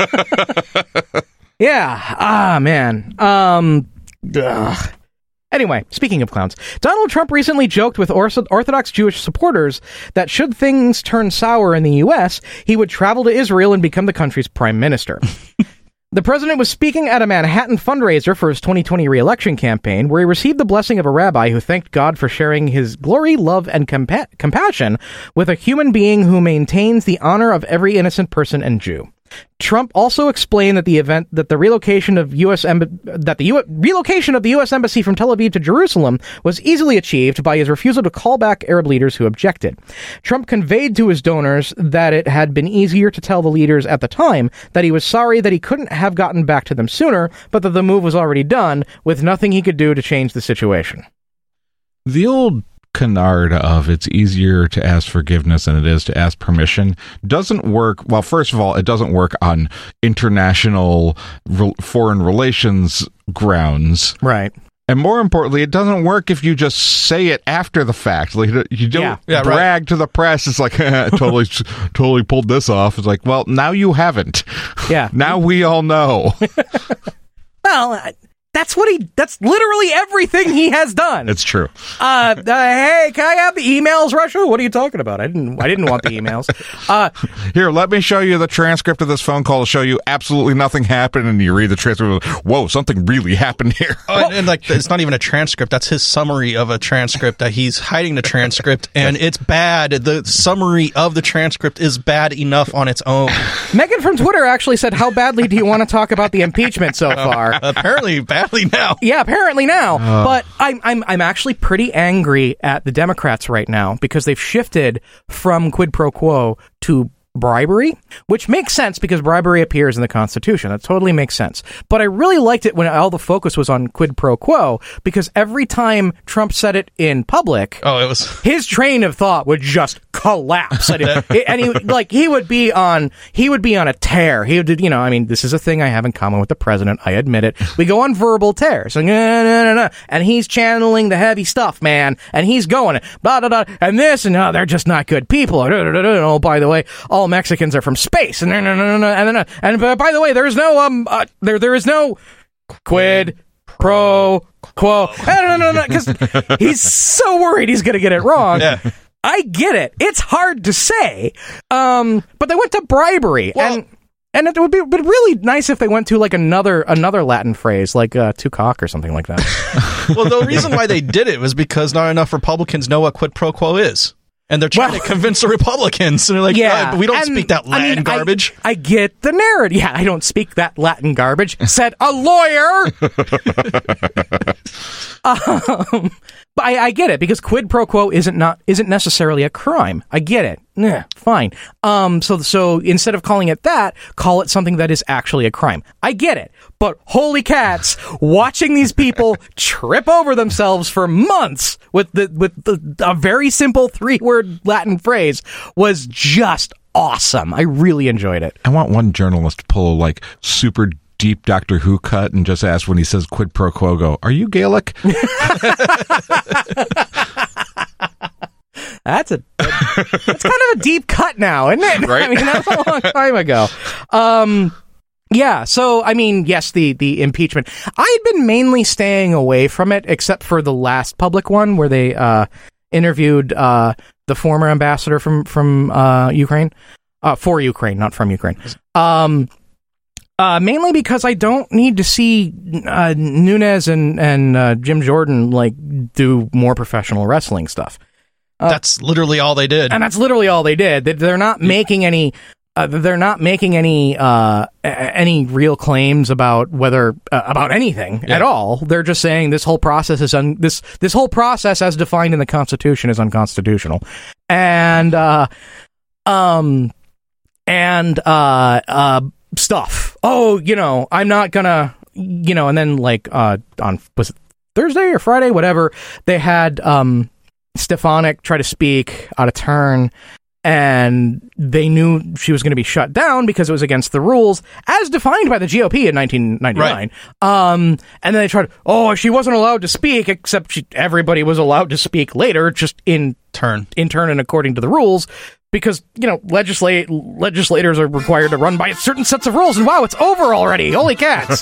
Yeah. Yeah. Ah, man. Um, ugh. Anyway, speaking of clowns, Donald Trump recently joked with Ortho- Orthodox Jewish supporters that should things turn sour in the U S, he would travel to Israel and become the country's prime minister. The president was speaking at a Manhattan fundraiser for his twenty twenty re-election campaign, where he received the blessing of a rabbi who thanked God for sharing his glory, love, and compa- compassion with a human being who maintains the honor of every innocent person and Jew. Trump also explained that the event that the relocation of U S Emb- that the U- relocation of the U S embassy from Tel Aviv to Jerusalem was easily achieved by his refusal to call back Arab leaders who objected. Trump conveyed to his donors that it had been easier to tell the leaders at the time that he was sorry that he couldn't have gotten back to them sooner, but that the move was already done, with nothing he could do to change the situation. the old canard of it's easier to ask forgiveness than it is to ask permission doesn't work. Well, first of all, it doesn't work on international re- foreign relations grounds. Right. And more importantly, it doesn't work if you just say it after the fact. Like, you don't Yeah. Yeah, brag to the press. It's like, totally, totally pulled this off. It's like, well, now you haven't. Yeah. Now we all know. Well, I- that's what he, that's literally everything he has done. It's true. Uh, uh, hey, can I have the emails, Russia? What are you talking about? I didn't, I didn't want the emails. Uh, Here, let me show you the transcript of this phone call to show you absolutely nothing happened. And you read the transcript. Whoa, something really happened here. Oh, and, and like it's not even a transcript. That's his summary of a transcript that he's hiding the transcript, and it's bad. The summary of the transcript is bad enough on its own. Megan from Twitter actually said, how badly do you want to talk about the impeachment so far? Apparently, badly now. Yeah, apparently now. But I'm I'm I'm actually pretty angry at the Democrats right now because they've shifted from quid pro quo to bribery, which makes sense because bribery appears in the Constitution. That totally makes sense. But I really liked it when all the focus was on quid pro quo because every time Trump said it in public, Oh, it was. his train of thought would just collapse, and, it, and he like he would be on he would be on a tear. He would, you know, I mean, this is a thing I have in common with the president. I admit it. We go on verbal tears, and, nah, nah, nah, nah, and he's channeling the heavy stuff, man, and he's going blah blah blah, and this and oh, they're just not good people. Oh, by the way, all Mexicans are from space, and no, no, no, no, and then and uh, by the way, there is no um uh, there there is no quid pro quo. No, no, no, no, because he's so worried he's going to get it wrong. Yeah. I get it. It's hard to say. Um, but they went to bribery, Well- and and it would be but really nice if they went to like another another Latin phrase, like uh, to cock or something like that. Well, the reason why they did it was because not enough Republicans know what quid pro quo is. And they're trying Well- to convince the Republicans. And they're like, Yeah, "Uh, we don't and, speak that I Latin mean, I- garbage. I, get the narrative. Yeah, I don't speak that Latin garbage. Said a lawyer. um, but I, I get it because quid pro quo isn't not isn't necessarily a crime. I get it. Yeah, fine. Um, so so instead of calling it that, call it something that is actually a crime. I get it. But holy cats, watching these people trip over themselves for months with the with the, a very simple three word Latin phrase was just awesome. I really enjoyed it. I want one journalist to pull like super deep Doctor Who cut and just ask when he says quid pro quo, go, are you Gaelic? That's a that's kind of a deep cut now, isn't it? Right? I mean, that's a long time ago. Um, yeah. So, I mean, yes, the the impeachment. I had been mainly staying away from it, except for the last public one where they uh, interviewed uh, the former ambassador from from uh, Ukraine, uh, for Ukraine, not from Ukraine. Um, uh, mainly because I don't need to see uh, Nunes and and uh, Jim Jordan like do more professional wrestling stuff. Uh, That's literally all they did. And that's literally all they did. They- They're not making any. Uh, they're not making any uh, a- any real claims about whether uh, about anything Yeah. at all. They're just saying this whole process is un- this this whole process as defined in the Constitution is unconstitutional, and uh, um and uh, uh, stuff. Oh, you know, I'm not gonna, you know, and then like uh, on was it Thursday or Friday, whatever, they had um. Stefanik try to speak out of turn, and they knew she was going to be shut down because it was against the rules as defined by the G O P in nineteen ninety-nine. Right. Um, and then they tried, oh, she wasn't allowed to speak, except she, everybody was allowed to speak later, just in turn, in turn and according to the rules, because, you know, legislate legislators are required to run by certain sets of rules, and wow, it's over already. Holy cats.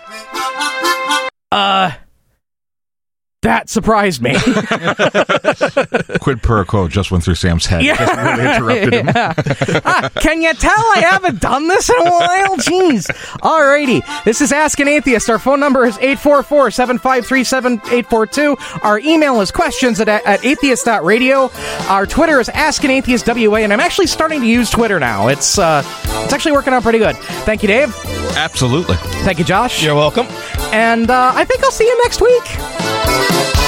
uh... That surprised me. Quid pro quo just went through Sam's head. Yeah. Just really interrupted him. Yeah. Ah, can you tell I haven't done this in a while? Jeez. Alrighty. This is Ask an Atheist. Our phone number is eight four four, seven five three, seven eight four two. Our email is questions at, at atheist dot radio. Our Twitter is Ask an Atheist W A, and I'm actually starting to use Twitter now. It's uh, it's actually working out pretty good. Thank you, Dave. Absolutely. Thank you, Josh. You're welcome. And uh, I think I'll see you next week.